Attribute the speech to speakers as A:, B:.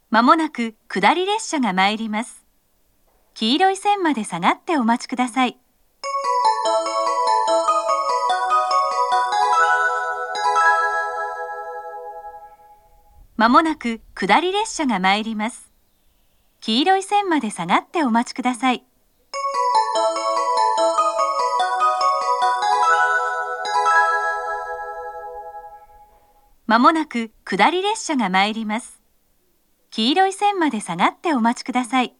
A: まもなく下り列車が参ります。黄色い線まで下がってお待ちください。まもなく下り列車が参ります。黄色い線まで下がってお待ちください。まもなく下り列車が参ります。黄色い線まで下がってお待ちください。